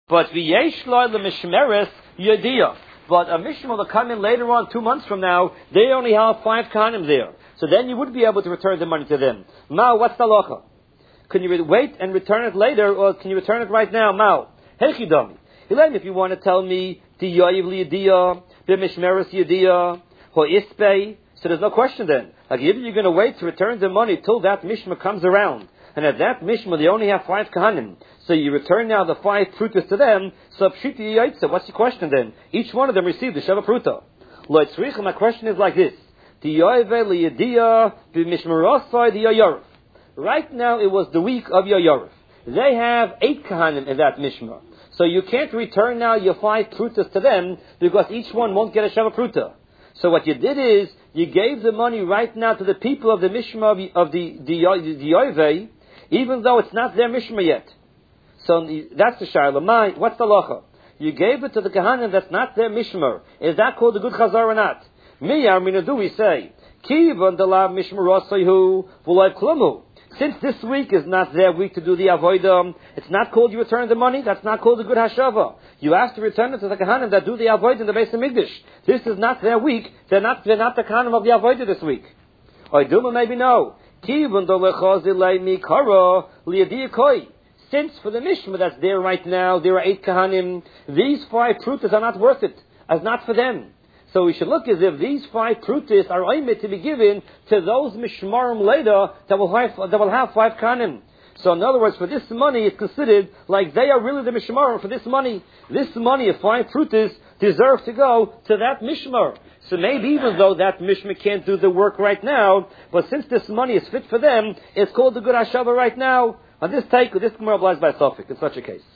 But v'yesh lo lemishmeres yediyah. But a mishmer will come in later on, 2 months from now, they only have 5 kahanim there. So then you would be able to return the money to them. Mao, what's the halacha? Can you wait and return it later, or can you return it right now? Mao, hechidami. If you want to tell me, diyayiv liyediyah, b'mishmeres yediyah, ho ispei, so there's no question then. Like either you're going to wait to return the money till that mishmer comes around, and at that mishmer they only have 5 kahanim. So you return now the 5 prutas to them. So pshiti yaitza. What's your question then? Each one of them received the sheva pruta. Lo tzricha. My question is like this: Diyoyve liyediyah b'mishmerosai diyoyorif. Right now it was the week of Yoyorif. They have 8 kahanim in that mishmer. So you can't return now your 5 prutas to them because each one won't get a sheva pruta. So what you did is you gave the money right now to the people of the mishmer of the Yoyve, even though it's not their mishmer yet. So that's the shayla. What's the halacha? You gave it to the kahanim that's not their mishmer. Is that called a good chazar or not? Miyar minadu, we say. Kivan dalav mishmerosayhu v'loy klumu. Since this week is not their week to do the avodah, it's not called you return the money. That's not called a good hashava. You have to return it to the kahanim that do the avodah in the Beis Hamikdash. This is not their week. They're not the kahanim of the avodah this week. Oiduma, maybe no. Kivan dalechazilei mikara liyadiyakoi. Since for the mishmah that's there right now, there are 8 kahanim, these 5 prutas are not worth it, as not for them. So we should look as if these 5 prutas are aimed to be given to those mishmarim later that will have 5 kahanim. So in other words, for this money, it's considered like they are really the mishmarim for this money. This money of 5 prutas deserves to go to that mishmar. So maybe even though that mishmar can't do the work right now, but since this money is fit for them, it's called the good hashava right now. On this take, this Gemara applies by Sophic in such a case.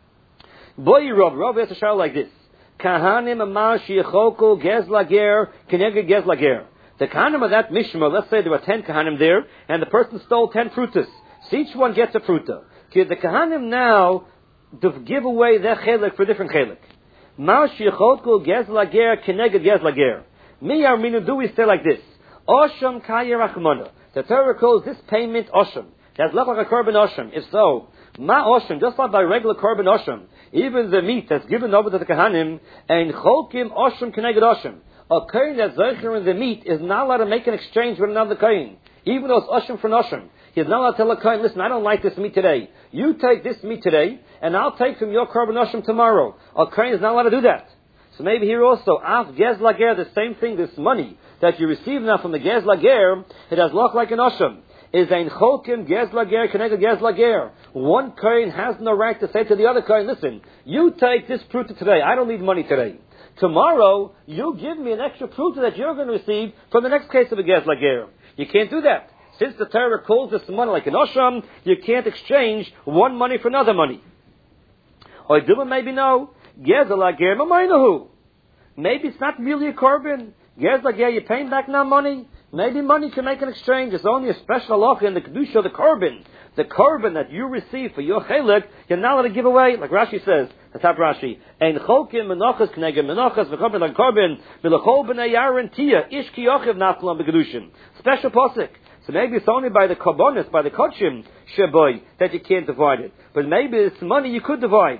Boy, Rav has a shayla like this: Kahanim amar shechoku gez lager keneged gez lager. The kahanim of that mishmar, let's say there were 10 kahanim there, and the person stole 10 prutas. So each one gets a pruta. The kahanim now to give away their chelik for different chelik. Mar shechoku gez lager keneged gez lager. Miyar minu, do we say like this? Osham kaya rachmana. The Torah calls this payment osham. That's look like a korban osham. If so, ma osham, just like by regular korban osham, even the meat that's given over to the kahanim, and cholkim osham keneged osham. A kohen that's zeicher in the meat is not allowed to make an exchange with another kohen, even though it's osham for osham. He's not allowed to tell a kohen, listen, I don't like this meat today. You take this meat today, and I'll take from your korban osham tomorrow. A kohen is not allowed to do that. So maybe here also, af gez lager, the same thing, this money that you receive now from the gez lager, it has look like an osham. Is ein cholkim gez lager connected gez lager. One kohen has no right to say to the other kohen, listen, you take this pruta today. I don't need money today. Tomorrow, you give me an extra pruta that you're going to receive from the next case of a gez lager. You can't do that. Since the Torah calls this money like an osham, you can't exchange one money for another money. Or do it maybe no. Gez lager mamaynahu. Maybe it's not really a korban. Gez lager, you're paying back now money. Maybe money can make an exchange. It's only a special halacha in the kedusha of the korban. The korban that you receive for your chelik, you're not allowed to give away. Like Rashi says, the top Rashi, ein cholkim menachas kneged menachas v'korban like korban v'lechol b'nei yaron tia ish ki yochiv naflam b'kedushin. Special pasuk. So maybe it's only by the korbanos, by the kodshim sheboy, that you can't divide it. But maybe it's money you could divide.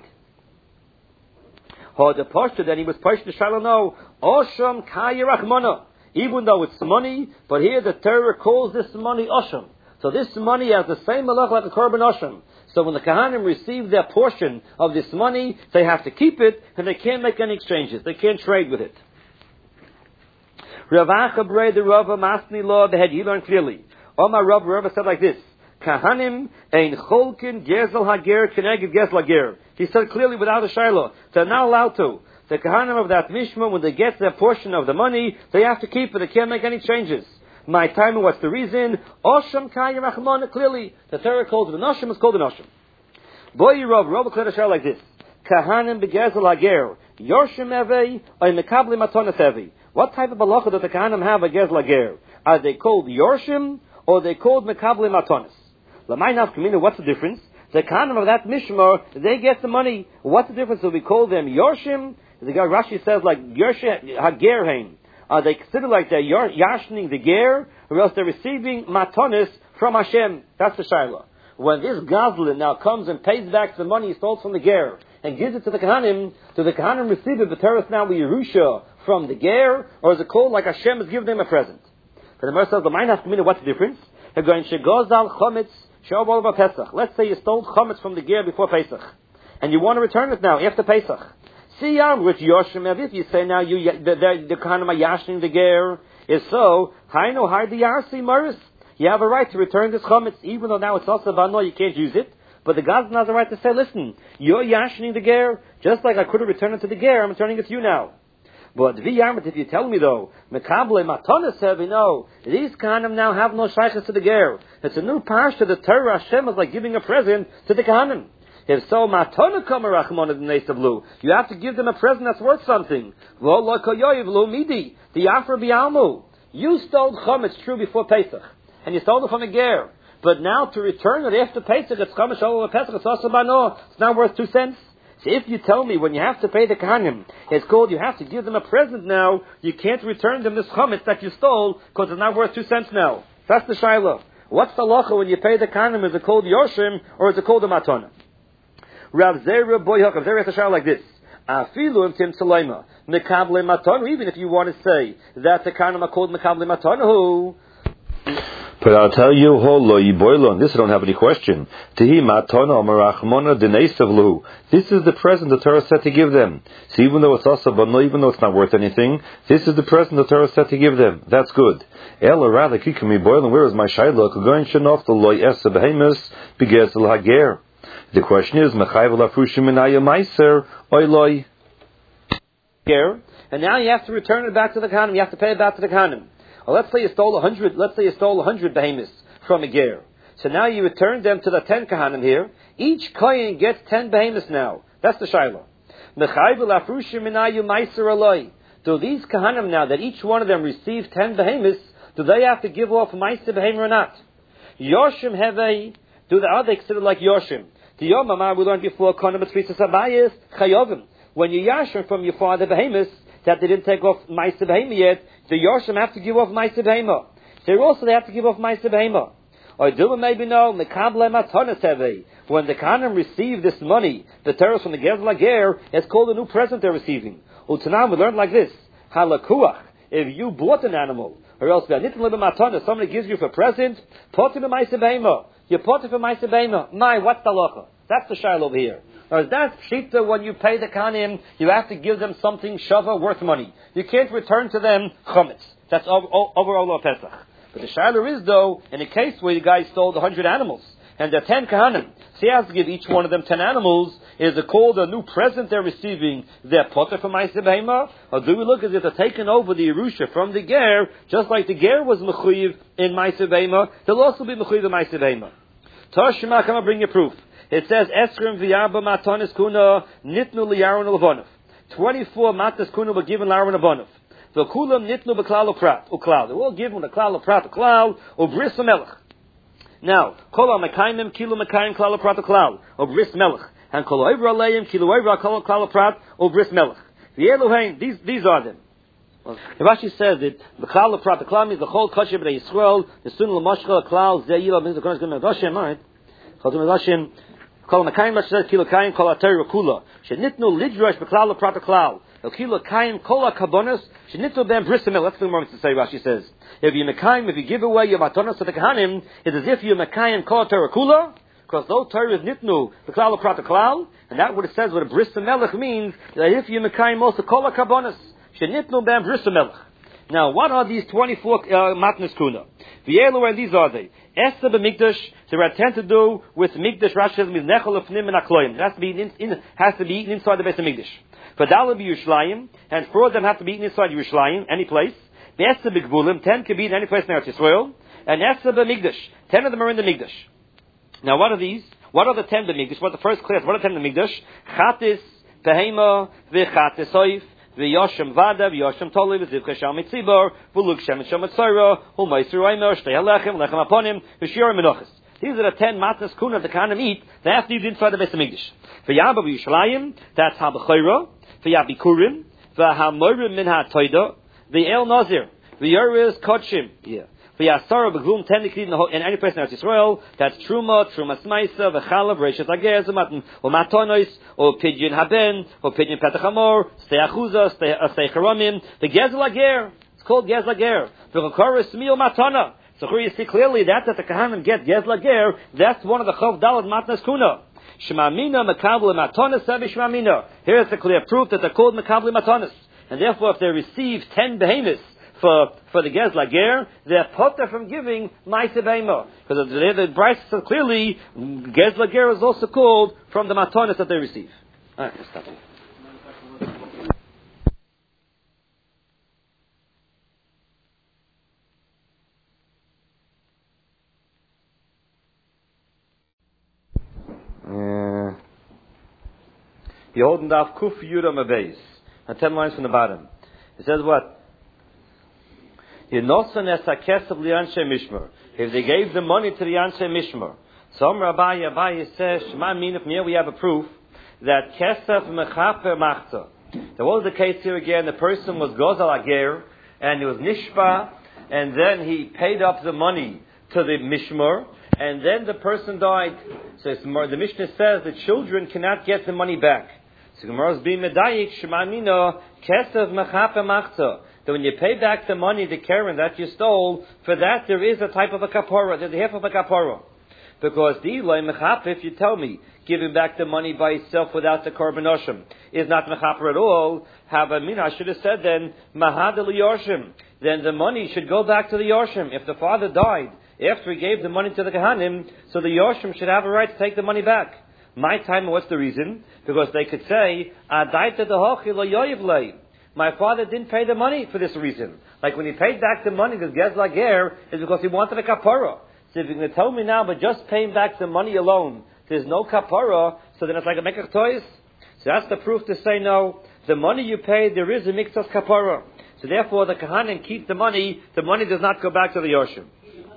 Or the pashto that he was pashed to shalom, osham kaya rachmana. Even though it's money, but here the Torah calls this money osham. So this money has the same malach like the korban osham. So when the kahanim receive their portion of this money, they have to keep it, and they can't make any exchanges. They can't trade with it. Rav Acha Brei the Rava Masni Law, the head you learn clearly. Omar Rava said like this: Kahanim ein cholkin gezel hager keneged gez lager. He said clearly without a shayla, they're not allowed to. The kahanim of that mishmah, when they get their portion of the money, they have to keep it. They can't make any changes. My time, what's the reason? Osham kaya rachmana. Clearly, the Torah calls it an osham. It's called an osham. Boy, Rav clear a like this: Kahanim begezel hager yorshim evei or mekabli matonas evei. What type of halacha does the kahanim have begezel hager? Are they called yorshim or are they called mekabli matonas? L'maynav kamina. What's the difference? The kahanim of that mishmar, they get the money. What's the difference? Do we call them yorshim? The guy Rashi says like Yershe Hagerheim. Are they considered like they're yashning the ger, or else they're receiving matonis from Hashem? That's the shayla. When this gazlan now comes and pays back the money he stole from the ger, and gives it to the Kahanim, do the Kahanim receive it, B'teres now with Yerusha from the Ger, or is it called like Hashem is giving them a present? For the Gemara says, the mind has to mean what's the difference? They're going, Shegozal Chometz, Shobol Pesach. Let's say you stole Chometz from the Ger before Pesach, and you want to return it now, after Pesach. Siyam, which Yoshim, if you say now the Kahanim are yashing the Ger, if so, Hainu Hardi Yarsi Maris, you have a right to return this Chometz, even though now it's also Bano, you can't use it. But the Gazan has a right to say, listen, you're yashing the Ger, just like I could have returned it to the Ger, I'm returning it to you now. But if you tell me though, Mekable Matana said, no, these Kahanim now have no shaykhs to the Ger. It's a new parsha, the Torah Hashem is like giving a present to the Kahanim. If so, Matana Kamarachmon of the Nesavlu, you have to give them a present that's worth something. Lo Koyoyev Lo Midi, the Afra Bialmu. You stole Chometz true before Pesach, and you stole it from a Ger. But now to return it after Pesach, it's Chometz over Pesach, it's also Bano. It's now worth 2 cents. So if you tell me when you have to pay the Kahanim, it's called you have to give them a present now, you can't return them this Chometz that you stole, because it's not worth 2 cents now. That's the Shiloh. What's the lacha when you pay the Kahanim? Is it called Yoshim, or is it called a Matana? Rav Zera Boyhak, Rav Zera has a Shiloh like this. Afilu im Tim Salema, Mekable Matana, even if you want to say that the Kahanim are called Mekable Matana, but I'll tell you, on this I don't have any question. This is the present the Torah said to give them. So even though it's also Bano, even though it's not worth anything, this is the present the Torah said to give them. That's good. Ella rather kikami boiling. Where is my shaila? Going shenof the loy esa behemus begez hager. The question is, mechayv lafushim minaya meiser oiloi. And now you have to return it back to the Kahanim. You have to pay it back to the Kahanim. Well, let's say you stole 100. Let's say you stole 100 behemoths from a ger. So now you return them to the 10 kahanim here. Each kohen gets 10 behemoths now. That's the shiloh. Do these kahanim now that each one of them receive 10 behemoths, do they have to give off ma'aser behemoth or not? Yoshim hevei. Are they considered like yoshim? The yomamar we learned before konim b'tzvisas abayis chayovim. When you yashim from your father behemoths that they didn't take off ma'aser behemoth yet, the Yoshim have to give off Ma'aser Behema. So also they have to give off Ma'aser Behema. Or do maybe no, Mekable Matana Tevei. When the Kahanim receive this money, the terrorists from the Ger Lager, it's called a new present they're receiving. Utanam, we learned like this. Halakuach, if you bought an animal, or else somebody gives you for present, put him in Ma'aser Behema. You put it for Ma'aser Behema. What's the locha? That's the shayla over here. Or that's shita when you pay the kahanim, you have to give them something shava worth money. You can't return to them chometz. That's overall Pesach. But the shayla is though, in a case where the guy stole 100 animals, and there are 10 kahanim, so he has to give each one of them 10 animals, is it called a new present they're receiving, their potter from Ma'aser Behema? Or do we look as if they're taking over the Yerusha from the Ger, just like the Ger was mechuyev in Ma'aser Behema, they'll also be mechuyev in Ma'aser Behema. Toshima, come and bring your proof. It says, Esrim v'yarba matanis kuna nitnu liyaron levonov. 24 matas kuna were given Laron Abonov. The kulam nitnu b'klal uprat uklal. They were all given the klal uprat uklal ubris melech. Now, kol mekayim kilo mekayim klal uprat uklal ubris melech, and kol over aleim kilo over klal uprat ubris melech. The Elohim, these are them. Well, Rashi says that the klal uprat uklal means the whole kosher b'nei Yisrael. The sun l'mashcha klal ze'ila means the kodesh g'nei Hashem, right? Chodim Hashem. Kol Makayim Mashiach Kilo Kayim Kol Atari Rakula Shenitnu Lidrash Beklal Prat Klal Kilo Kayim Kol Kabonas Shenitnu Ben Brisamel. That's the moment to say. Rashi says if you give away your matanos to the kahanim, it's as if you Makayim Kol Atari Rakula, because those Torah is Nitnu Beklal Prat Klal, and that what it says. What a Brisamel means that if you Makayim also Kol Kabonas Shenitnu Ben Brisamel. Now, what are these 24 matnas kuna? V'elu, and these are they. Esa b'mikdash, they are tend to do with mikdash. Rashi says means nechol lefnim and akloyim. It has to be eaten inside the base of mikdash. V'dala b'Yerushalayim, and 4 of them have to be eaten inside Yerushalayim, any place. Esa b'gvulim, 10 can be in any place in Eretz Yisrael. And Esa b'mikdash, 10 of them are in the mikdash. Now, what are these? What are the 10 b'mikdash? What are the first class? What are the 10 in the mikdash? Chatis, behema, v'chatis oif. V'yoshem vada, v'yoshem toli, v'zivcha shal mitzibor, v'luk shem et shom etzayro, v'meiser oimer, shtei halechem, lechem aponim, v'shir menochas. These are the 10 matnas kuna the kahanim eat. They have to eat inside the Beis Hamikdash. V'yaba v'Yerushalayim, that's ha-b'chayra, v'yabikurim, v'ha-morim min ha-toida, v'el nazir, v'yoriz kodshim, V'yasara b'glum 10 in any place in Eretz Yisrael, that's Truma, Truma Smaisa, V'chalav, Reishat Lager, Zematin, or Matonos, or Pidyon Haben, or Pidyon Petach Hamor, Stei Achuza, Stei Charomim, the Gezel Lager. It's called Gezel Lager. V'chokora Smil Matana. So here you see clearly that the Kahanim get Gezel Lager, that's one of the Chov Dalad Matnas Kuna. Shemamina Makabel Matanis Sevi Shemamina. Here is a clear proof that they're called Makabel Matanis. And therefore, if they receive 10 behemoths for the Gez Lager, they're potter from giving Maise Beima. Because the Bryce says clearly, Gez Lager is also called from the Matanis that they receive. Alright, let's stop here. You're holding off Kuf Yudam Abeis. Now 10 lines from the bottom. It says what? If they gave the money to the Anshe Mishmar. So Abaye says, Shema Minif, here we have a proof that Kesef Mechaper Machta. There was the case here again, the person was Gozal Ager, and he was Nishba, and then he paid up the money to the Mishmar, and then the person died. So the Mishnah says the children cannot get the money back. So Gemara's being medayik shemamino kesev mechape machta. That when you pay back the money, the keren that you stole, for that there is a type of a kapara. There's a half of a kapara. Because the ilay mechape, if you tell me giving back the money by itself without the korban oshim is not mechaper at all, I should have said then mahad yoshim. Then the money should go back to the yoshim. If the father died after he gave the money to the Kahanim, so the yoshim should have a right to take the money back. My time, what's the reason? Because they could say, my father didn't pay the money for this reason. Like when he paid back the money, because Gez Lager is because he wanted a kapara. So if you're going to tell me now, but just paying back the money alone, there's no kapara, so then it's like a mekach toys. So that's the proof to say no. The money you pay, there is a miktas kapara. So therefore, the Kahanim keep the money does not go back to the Yoshim.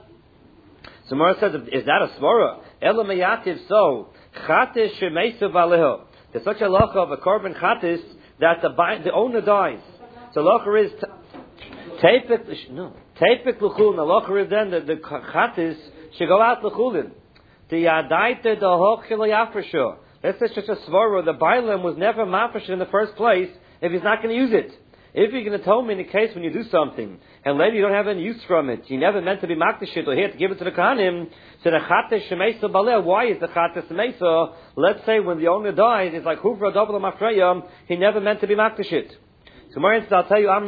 So Mara says, is that a svara? Ela meyativ so. Chatis shemeisu valeho. There's such a lacha of a korban chatis that the owner dies. So lacha is tepik l'chulin. The lacha is then the chatis should go out l'chulin. The yadaita the hochil yafresho. That's just a svara. The bailam was never mafresh in the first place if he's not going to use it. If you're going to tell me in a case when you do something, and later you don't have any use from it, you never meant to be makdashit or here to give it to the Kahanim, so the chatesh shemeisa baleh, why is the chatesh shemeisa? Let's say when the owner died, it's like huvra double mafreya, he never meant to be makdashit. So more instance, I'll tell you,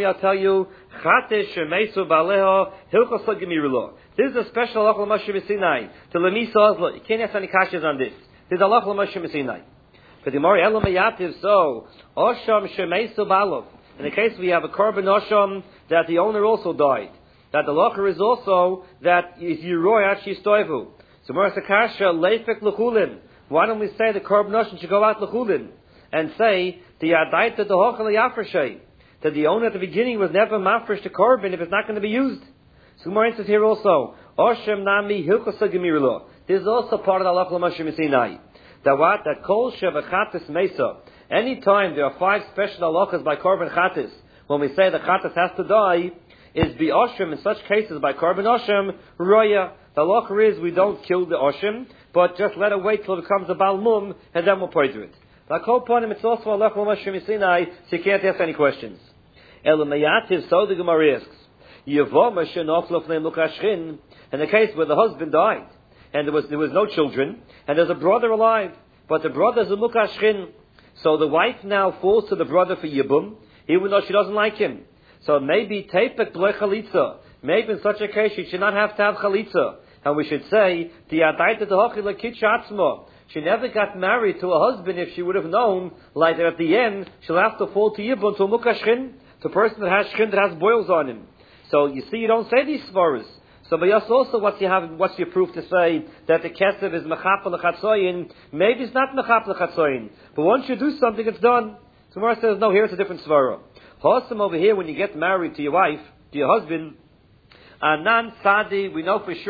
chatesh shemeisa baleh, hilchos l'gemirulo. This is a special halach l'Moshe Sinai. To l'misa ozlo, you can't ask any kashas on this. This is a halach l'Moshe Sinai. But the more elam yativ so, osham shemeisa balov. In the case we have a korban osham that the owner also died, that the locher is also that is yiroy actually stoivu. So Morasakasha leifek lechulin. Why don't we say the korban osham should go out lechulin and say the adaita the hochel yafreshay, that the owner at the beginning was never mafresh to korban if it's not going to be used. So more instance here also osham nami hilchos gemirlo. This is also part of the halach l'Moshe Sinai. That kol shevachatis mesa. Anytime there are 5 special halachas by korban chatis, when we say the chatis has to die, is the oshim in such cases by korban oshim roya. The halacha is we don't kill the oshim, but just let it wait till it becomes a balmum, and then we'll pray to it. Like Kopanim, it's also halach l'Moshe Sinai, so you can't ask any questions. Elameyativ, so the Gemara asks, Yevoma shenoflo fnei lukashchin, in the case where the husband died, and there was no children, and there's a brother alive, but the brother's a mukashchin. So the wife now falls to the brother for yibum, even though she doesn't like him. So maybe tepek b'lei chalitza. Maybe in such a case she should not have to have chalitza. And we should say, the adaita dehochi lekitcha atzma. She never got married to a husband if she would have known, like that at the end, she'll have to fall to yibum, to a mukashchin, to a person that has shchin, that has boils on him. So you see, you don't say these svaras. So by us also, what's your proof to say that the kesef is mechapel l'chatzoyin? Maybe it's not mechapel l'chatzoyin, but once you do something, it's done. So Gemara says, no, here's a different svara. Hosam over here, when you get married to your wife, to your husband, anan sadi, we know for sure.